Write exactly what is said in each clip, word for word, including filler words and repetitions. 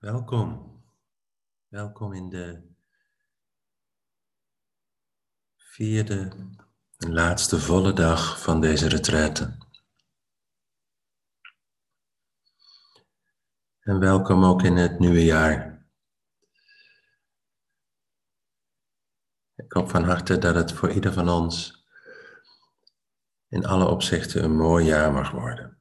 Welkom. Welkom in de vierde en laatste volle dag van deze retraite. En welkom ook in het nieuwe jaar. Ik hoop van harte dat het voor ieder van ons in alle opzichten een mooi jaar mag worden.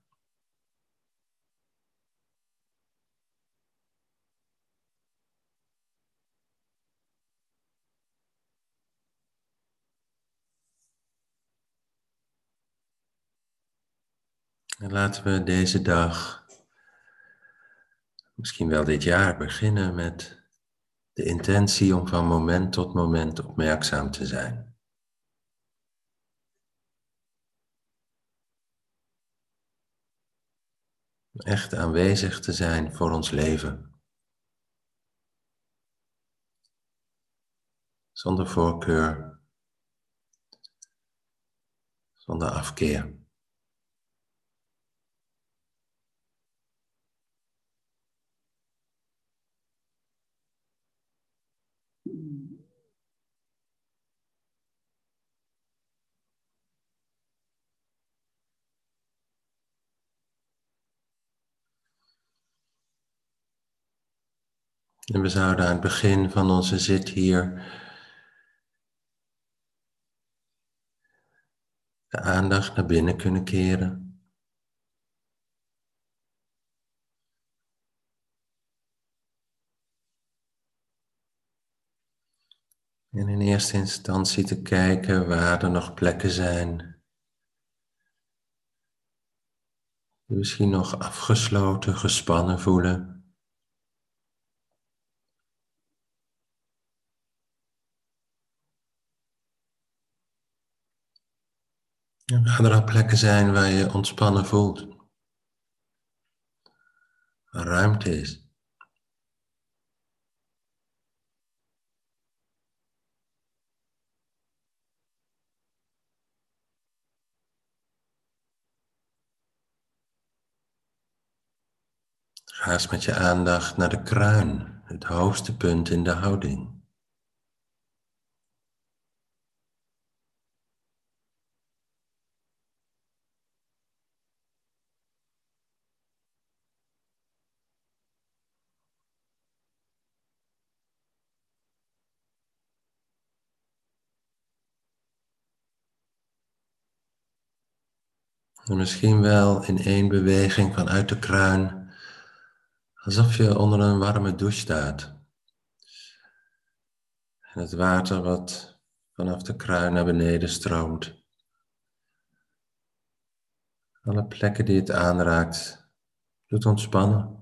En laten we deze dag, misschien wel dit jaar, beginnen met de intentie om van moment tot moment opmerkzaam te zijn. Echt aanwezig te zijn voor ons leven. Zonder voorkeur, zonder afkeer. En we zouden aan het begin van onze zit hier de aandacht naar binnen kunnen keren. En in eerste instantie te kijken waar er nog plekken zijn die misschien nog afgesloten, gespannen voelen. En waar er al plekken zijn waar je ontspannen voelt. Waar ruimte is. Ga eens met je aandacht naar de kruin, het hoogste punt in de houding. En misschien wel in één beweging vanuit de kruin, alsof je onder een warme douche staat. En het water wat vanaf de kruin naar beneden stroomt. Alle plekken die het aanraakt, doet ontspannen.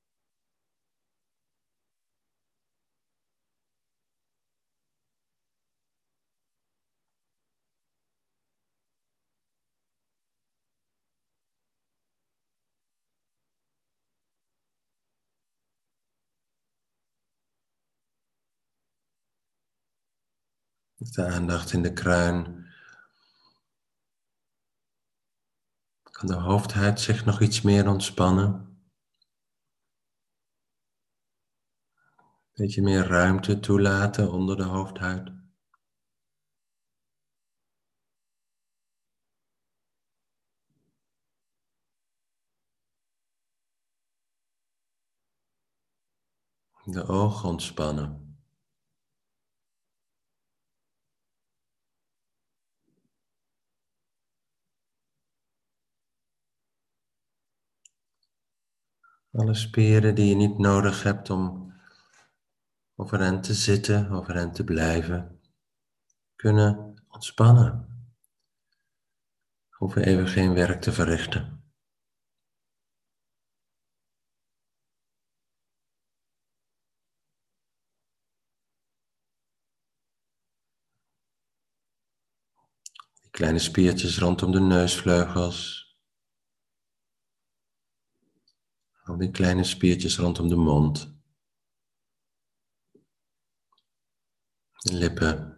Met de aandacht in de kruin kan de hoofdhuid zich nog iets meer ontspannen. Een beetje meer ruimte toelaten onder de hoofdhuid. De ogen ontspannen. Alle spieren die je niet nodig hebt om overeind te zitten, overeind te blijven, kunnen ontspannen. Hoeven even geen werk te verrichten. Die kleine spiertjes rondom de neusvleugels. Al die kleine spiertjes rondom de mond. De lippen.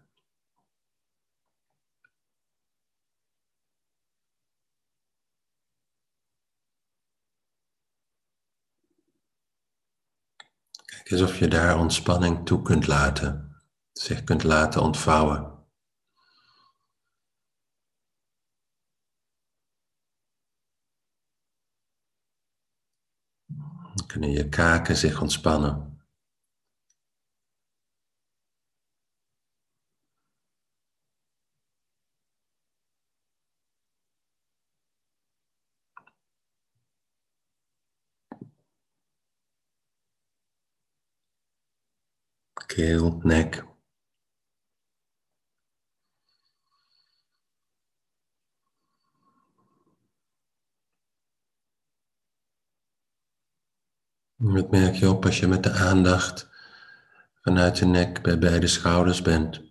is of je daar ontspanning toe kunt laten, zich kunt laten ontvouwen. Dan kunnen je kaken zich ontspannen. Keel, nek. Wat merk je op als je met de aandacht vanuit de nek bij beide schouders bent?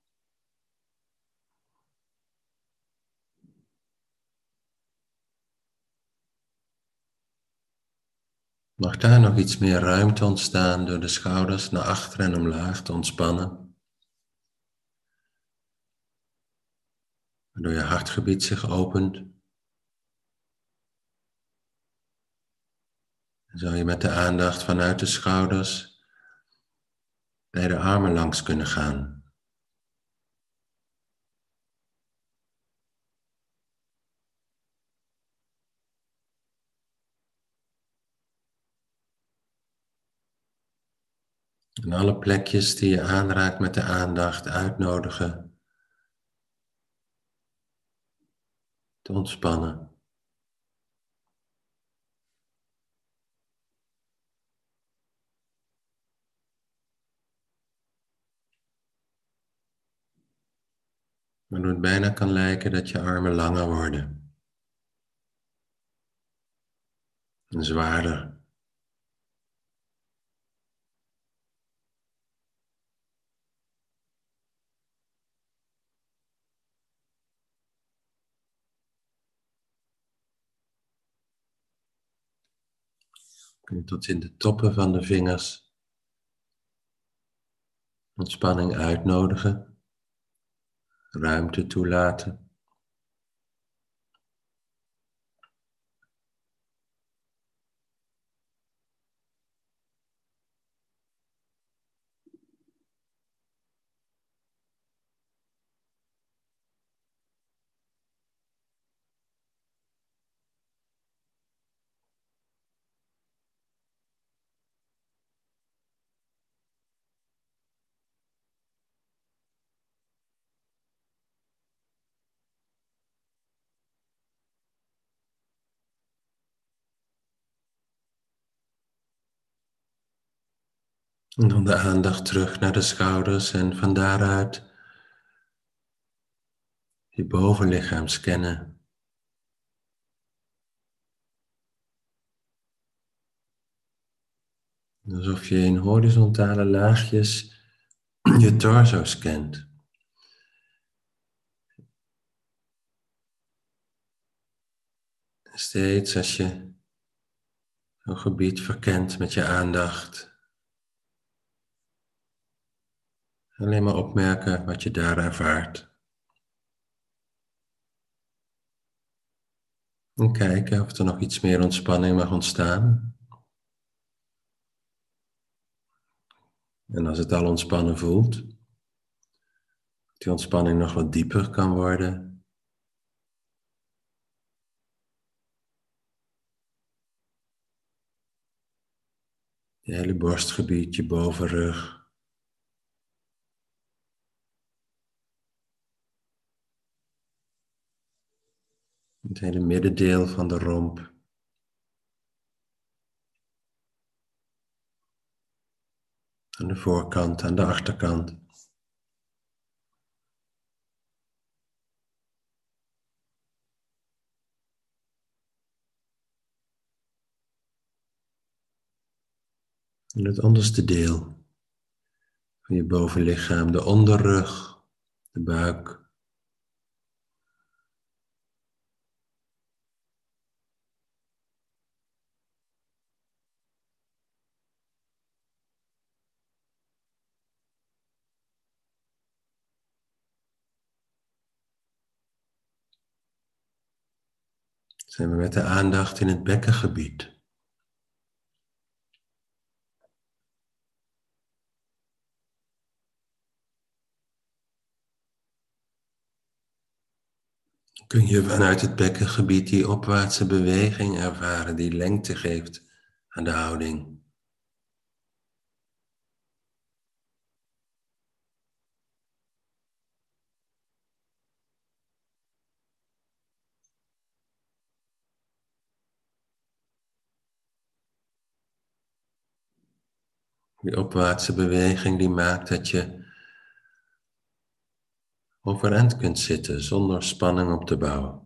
Mag daar nog iets meer ruimte ontstaan door de schouders naar achter en omlaag te ontspannen? Waardoor je hartgebied zich opent. En zou je met de aandacht vanuit de schouders bij de armen langs kunnen gaan. En alle plekjes die je aanraakt met de aandacht uitnodigen te ontspannen. Waardoor het bijna kan lijken dat je armen langer worden. En zwaarder. Kun je tot in de toppen van de vingers ontspanning uitnodigen. Ruimte toelaten. En dan de aandacht terug naar de schouders en van daaruit je bovenlichaam scannen. Alsof je in horizontale laagjes je torso scant. Steeds als je een gebied verkent met je aandacht. Alleen maar opmerken wat je daar ervaart. En kijken of er nog iets meer ontspanning mag ontstaan. En als het al ontspannen voelt, die ontspanning nog wat dieper kan worden. Je hele borstgebied, je bovenrug. Het hele middendeel van de romp. Aan de voorkant, aan de achterkant. En het onderste deel van je bovenlichaam, de onderrug, de buik. Zijn we met de aandacht in het bekkengebied. kun je vanuit het bekkengebied die opwaartse beweging ervaren die lengte geeft aan de houding. Die opwaartse beweging die maakt dat je overeind kunt zitten zonder spanning op te bouwen.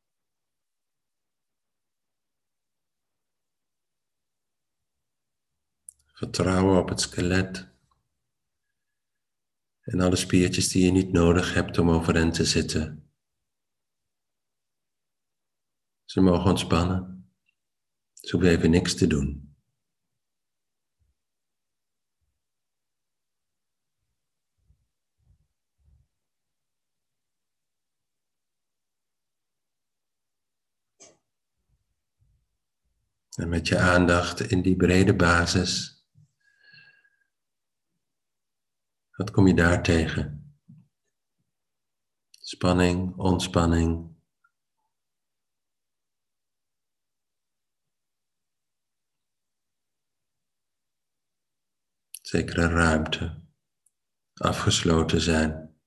Vertrouwen op het skelet en alle spiertjes die je niet nodig hebt om overeind te zitten. Ze mogen ontspannen. Ze hoeven even niks te doen. En met je aandacht in die brede basis, wat kom je daar tegen? Spanning, ontspanning. Zekere ruimte, afgesloten zijn.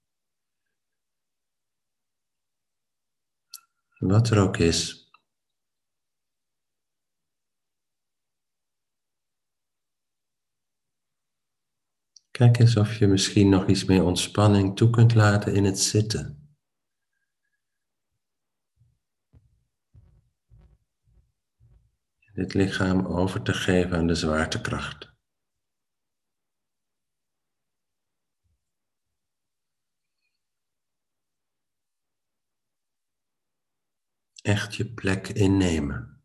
Wat er ook is. Kijk eens of je misschien nog iets meer ontspanning toe kunt laten in het zitten. Dit lichaam over te geven aan de zwaartekracht. Echt je plek innemen.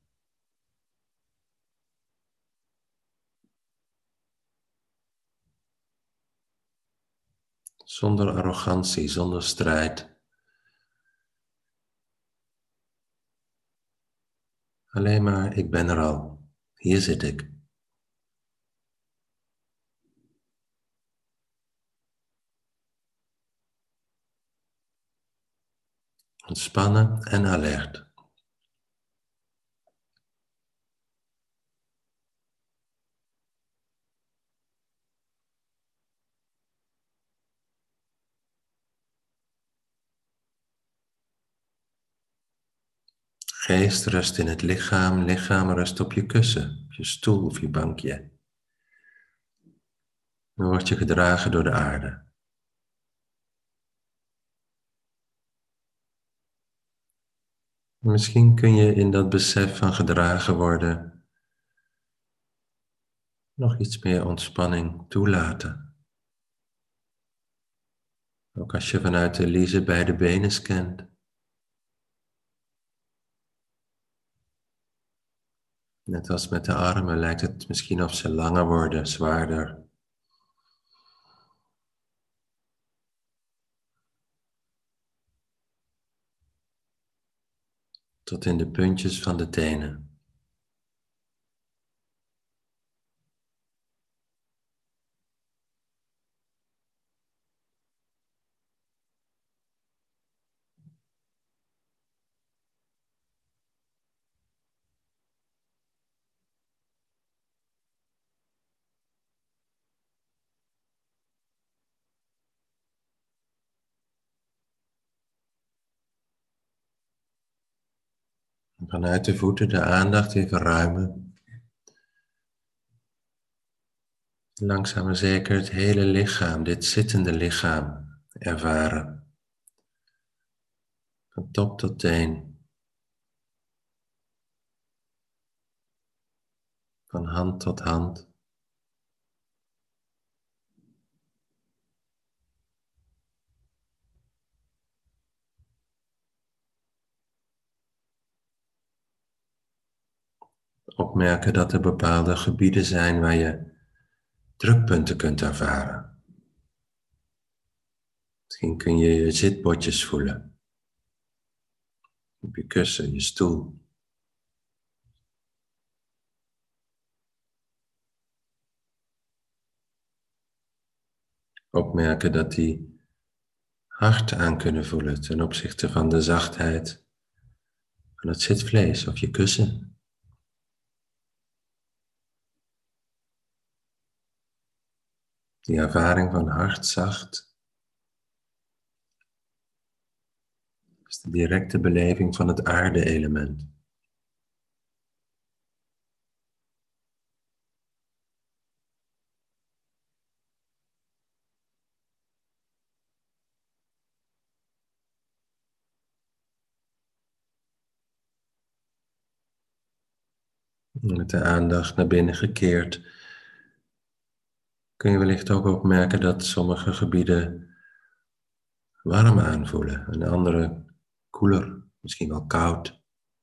Zonder arrogantie, zonder strijd. Alleen maar, ik ben er al. Hier zit ik. Ontspannen en alert. Geest rust in het lichaam, lichaam rust op je kussen, op je stoel of je bankje. Dan word je gedragen door de aarde. Misschien kun je in dat besef van gedragen worden nog iets meer ontspanning toelaten. Ook als je vanuit de lize beide benen scant. Net als met de armen lijkt het misschien of ze langer worden, zwaarder. Tot in de puntjes van de tenen. En vanuit de voeten de aandacht weer verruimen. Langzaam maar zeker het hele lichaam, dit zittende lichaam, ervaren. Van top tot teen. Van hand tot hand. Opmerken dat er bepaalde gebieden zijn waar je drukpunten kunt ervaren. Misschien kun je je zitbotjes voelen. Op je kussen, je stoel. Opmerken dat die hard aan kunnen voelen ten opzichte van de zachtheid van het zitvlees of je kussen. Die ervaring van hartzacht is de directe beleving van het aarde-element. Met de aandacht naar binnen gekeerd kun je wellicht ook opmerken dat sommige gebieden warm aanvoelen en andere koeler, misschien wel koud.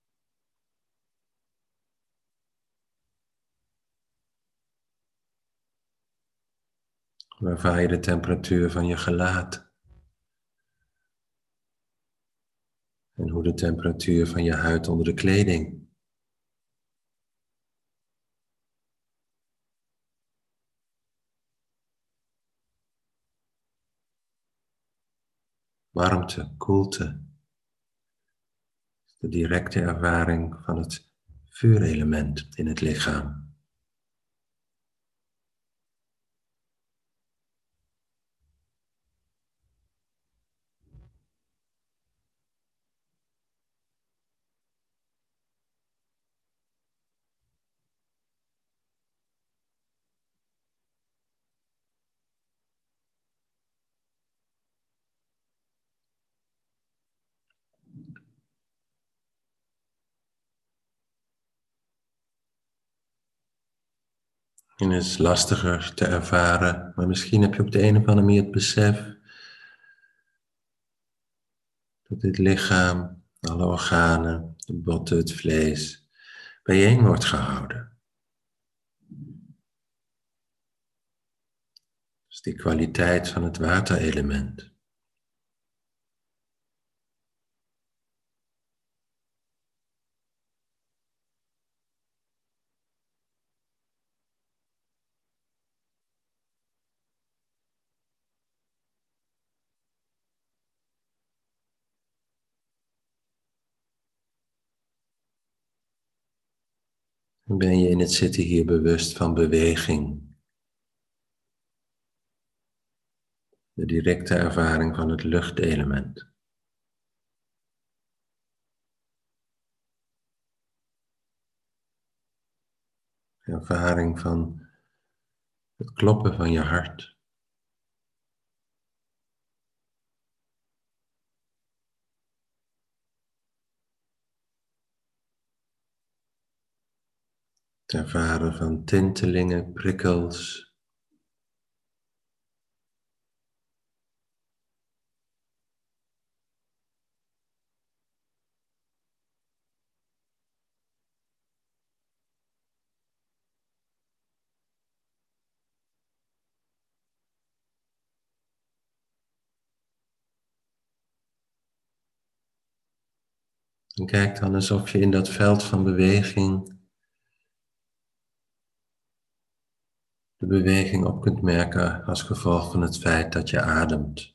Ervaar je de temperatuur van je gelaat en hoe de temperatuur van je huid onder de kleding. Warmte, koelte, de directe ervaring van het vuurelement in het lichaam. En het is lastiger te ervaren, maar misschien heb je op de een of andere manier het besef dat dit lichaam, alle organen, de botten, het vlees, bijeen wordt gehouden. Dus die kwaliteit van het waterelement. En ben je in het zitten hier bewust van beweging. De directe ervaring van het luchtelement. De ervaring van het kloppen van je hart. Het ervaren van tintelingen, prikkels. En kijk dan alsof je in dat veld van beweging de beweging op kunt merken als gevolg van het feit dat je ademt.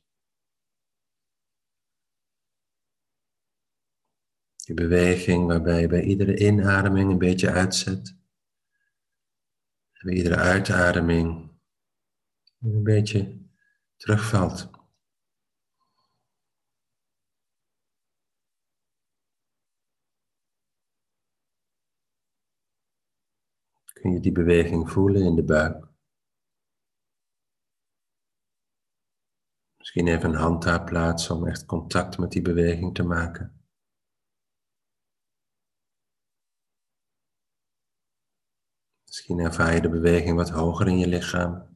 Die beweging waarbij je bij iedere inademing een beetje uitzet. En bij iedere uitademing een beetje terugvalt. Kun je die beweging voelen in de buik? Misschien even een hand daar plaatsen om echt contact met die beweging te maken. Misschien ervaar je de beweging wat hoger in je lichaam.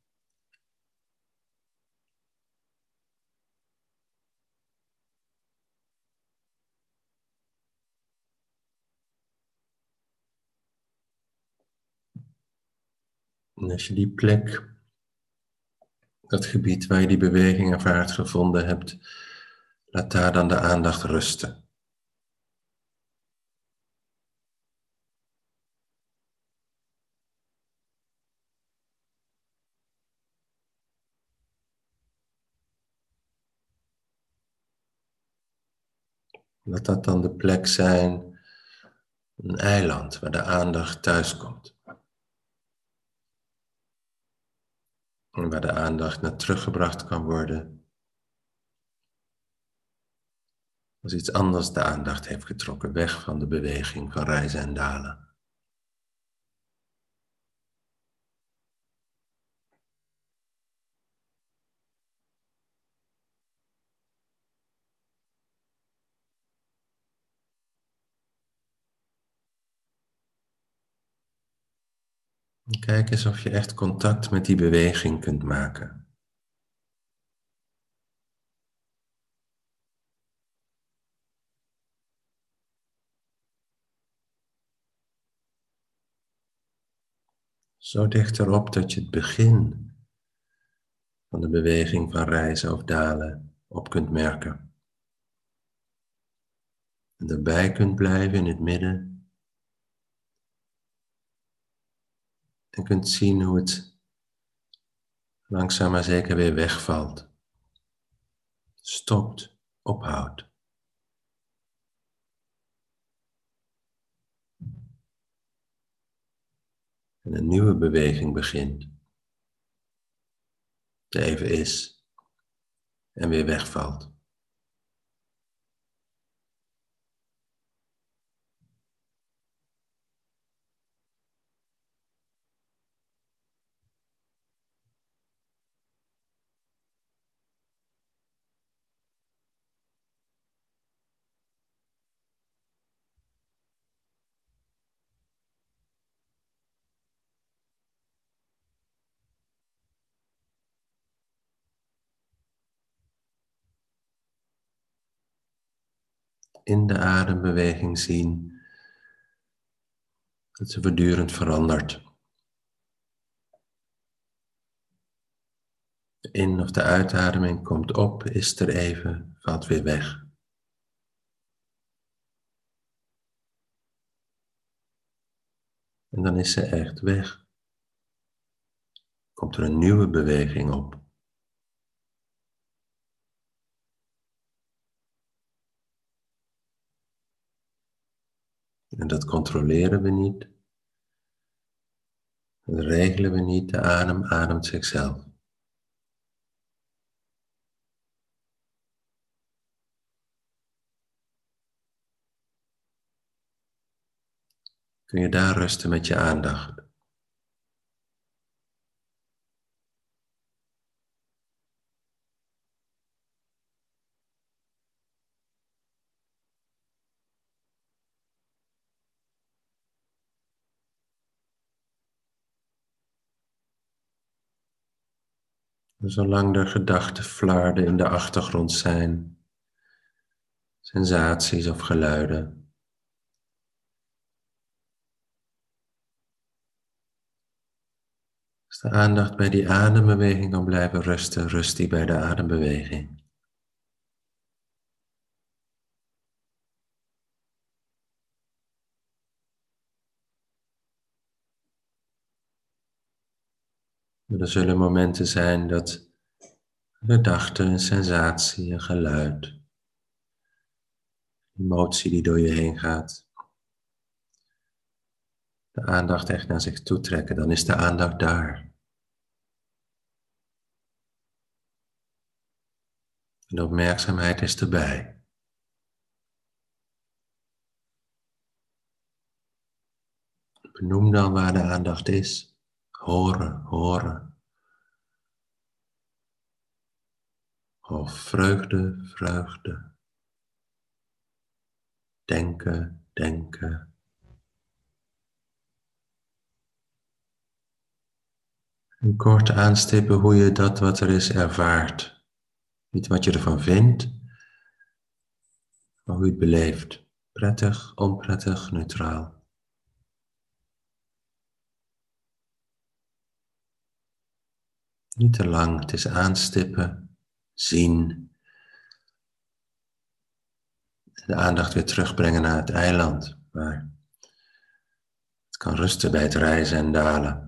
En als je die plek, dat gebied waar je die beweging ervaart gevonden hebt, laat daar dan de aandacht rusten. Laat dat dan de plek zijn, een eiland waar de aandacht thuis komt. En waar de aandacht naar teruggebracht kan worden. Als iets anders de aandacht heeft getrokken, weg van de beweging van rijzen en dalen. En kijk eens of je echt contact met die beweging kunt maken. Zo dicht erop dat je het begin van de beweging van rijzen of dalen op kunt merken. En erbij kunt blijven in het midden. En kunt zien hoe het langzaam maar zeker weer wegvalt. Stopt, ophoudt. En een nieuwe beweging begint. Die even is en weer wegvalt. In de adembeweging zien dat ze voortdurend verandert. De in- of de uitademing komt op, is er even, valt weer weg. En dan is ze echt weg. Komt er een nieuwe beweging op. En dat controleren we niet. Dat regelen we niet. De adem ademt zichzelf. Kun je daar rusten met je aandacht. En zolang er gedachten flarden in de achtergrond zijn, sensaties of geluiden, als de aandacht bij die adembeweging kan blijven rusten, rust die bij de adembeweging. Er zullen momenten zijn dat gedachte, een sensatie, een geluid, emotie die door je heen gaat, de aandacht echt naar zich toe trekken, dan is de aandacht daar. En de opmerkzaamheid is erbij. Benoem dan waar de aandacht is. Horen, horen. Of vreugde, vreugde. Denken, denken. En kort aanstippen hoe je dat wat er is ervaart. Niet wat je ervan vindt, maar hoe je het beleeft. Prettig, onprettig, neutraal. Niet te lang, het is aanstippen, zien. De aandacht weer terugbrengen naar het eiland, waar het kan rusten bij het rijzen en dalen.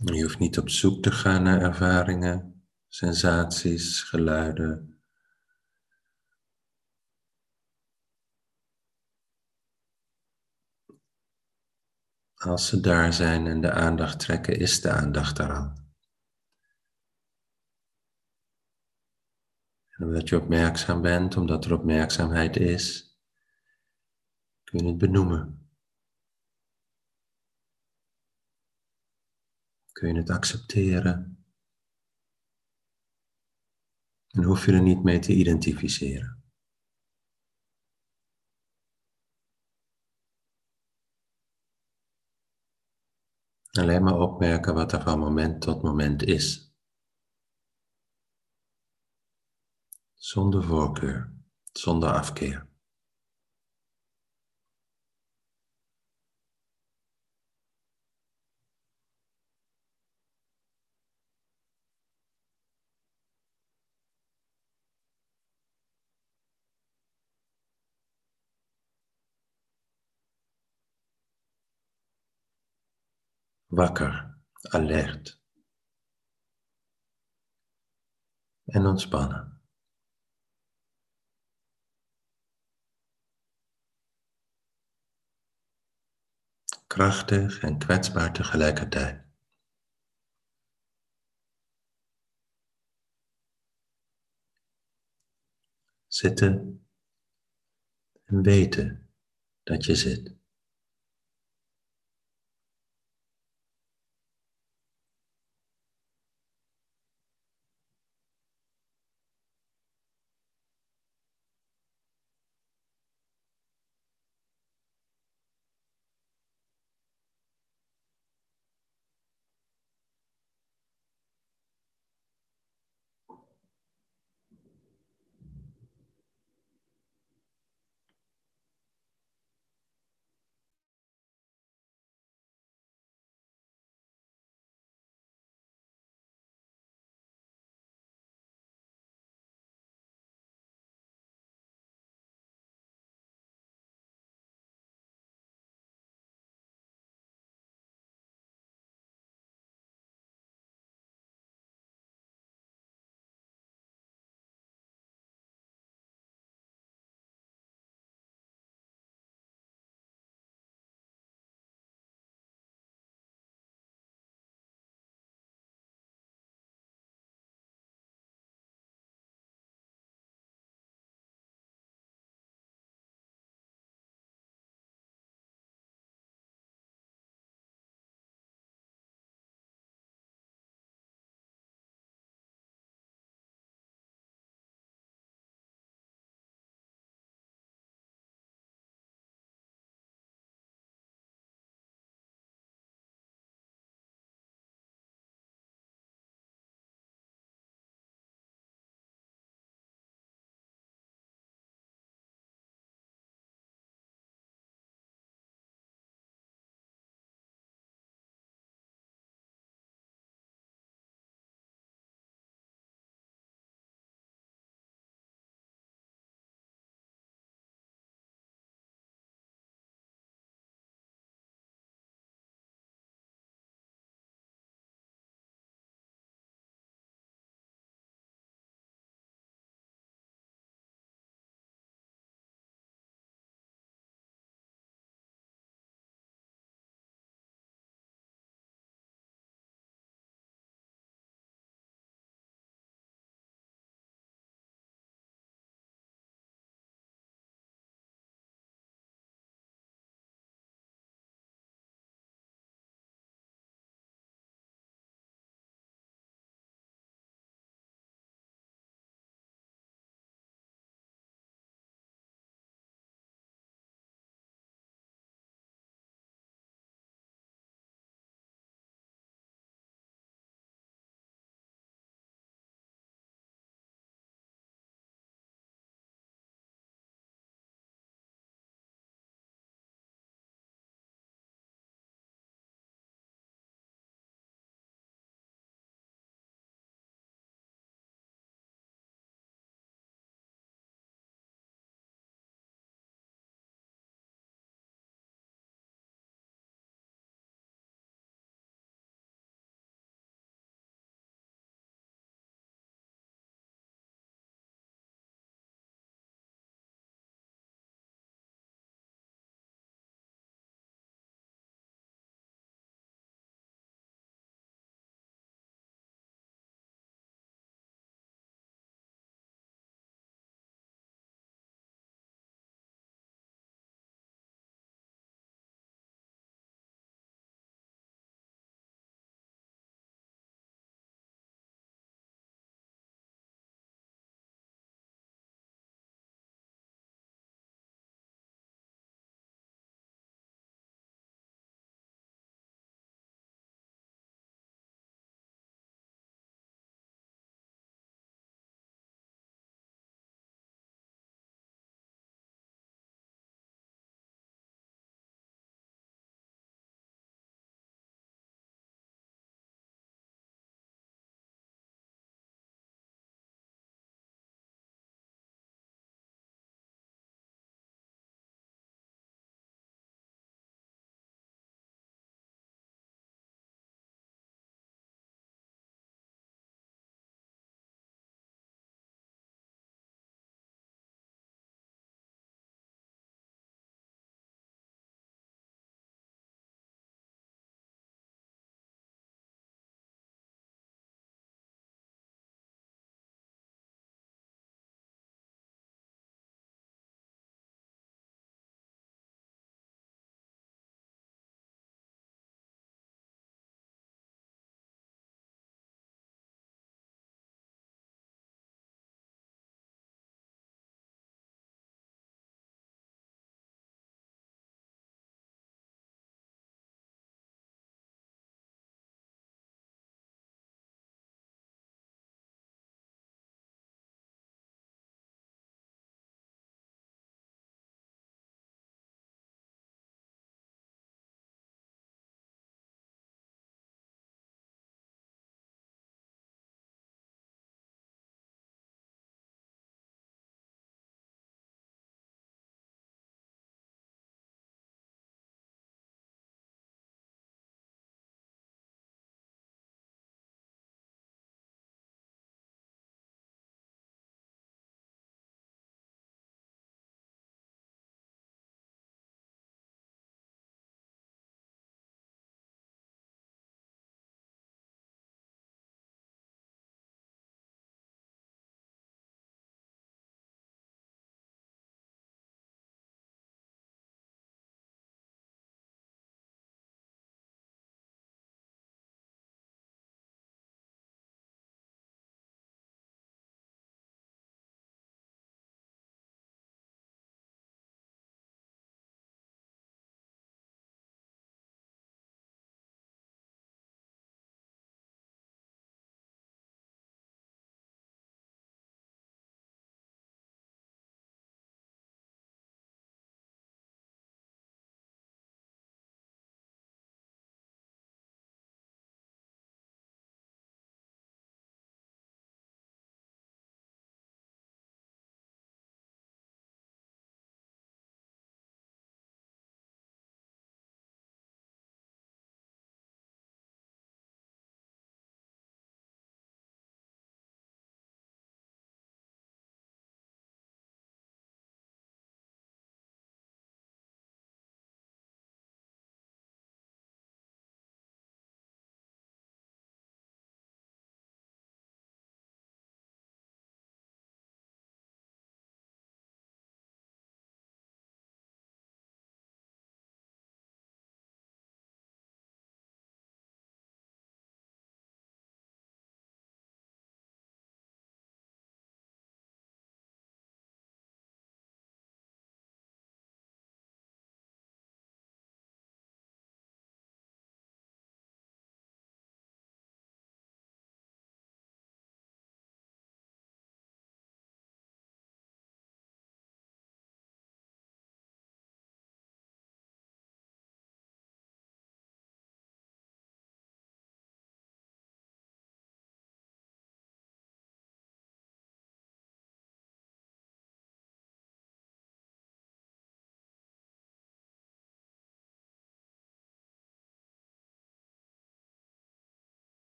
Je hoeft niet op zoek te gaan naar ervaringen, sensaties, geluiden. Als ze daar zijn en de aandacht trekken, is de aandacht er al. En omdat je opmerkzaam bent, omdat er opmerkzaamheid is, kun je het benoemen. Kun je het accepteren. En hoef je er niet mee te identificeren. Alleen maar opmerken wat er van moment tot moment is. Zonder voorkeur, zonder afkeer. Wakker, alert. En ontspannen. Krachtig en kwetsbaar tegelijkertijd. Zitten en weten dat je zit.